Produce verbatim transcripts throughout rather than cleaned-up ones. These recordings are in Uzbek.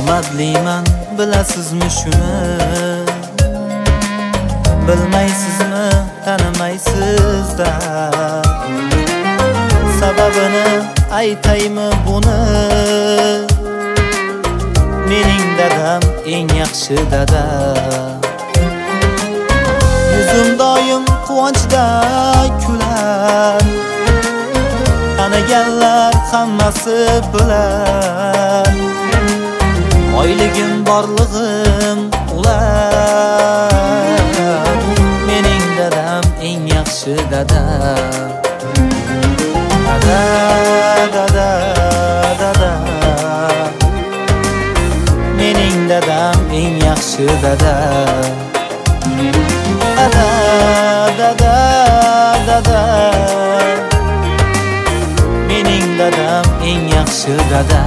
Omadliman bilasizmi shuni? Bilmaysizmi, tanimaysizda. Sababini aytaymi buni? Mening dadam eng yaxshi dada. Yuzim doim quvonchda kular, taniganlar hammasi bilar. Oyligim borlig'im ular. Mening dadam eng yaxshi dada. Dada, dada, dada. Mening dadam eng yaxshi dada. Dada, dada, dada. Mening dadam eng yaxshi dada.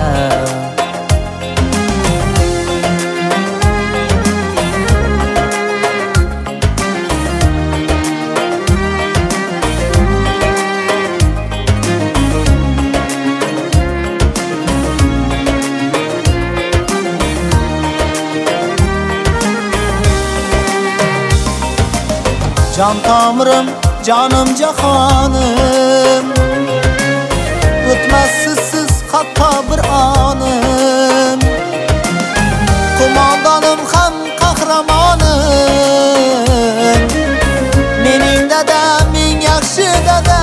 Can tomirim, canım cahanım, o'tmaz sizsiz hatto bir anım. Qo'mondonim ham qahramonim. Mening dadam eng yaxshi dada.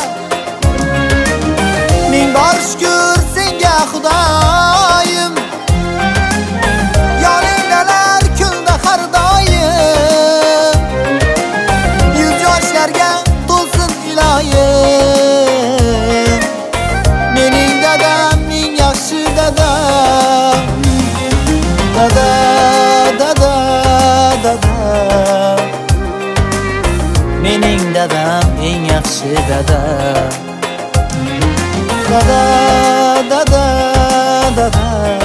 Ming bor shukr senga Xudoyim. Yoningdalar kunda har doim. To'lsin iloyim. Mening dadam eng yaxshi dada. Dada, dada, dada. Mening dadam eng yaxshi dada. Dada, dada, dada.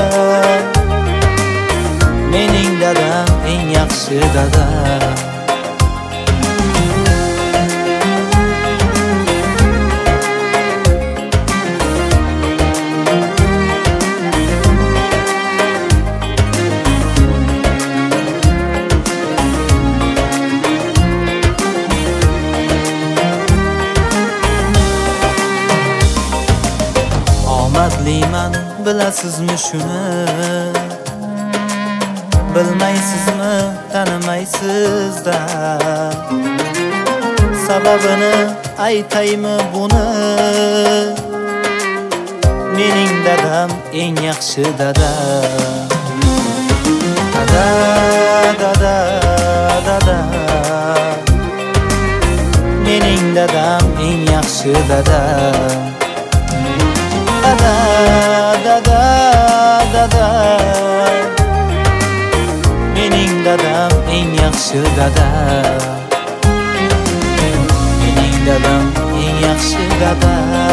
Mening dadam eng yaxshi dada. Omadliman bilasizmi shuni? Bilmaysizmi, tanimaysizda. Sababini aytaymi buni? Mening dadam eng yaxshi dada. Dada, dada, dada. Mening dadam eng yaxshi dada. Dada, dada, dada. Mening dadam eng yaxshi dada. Mening dadam eng yaxshi dada.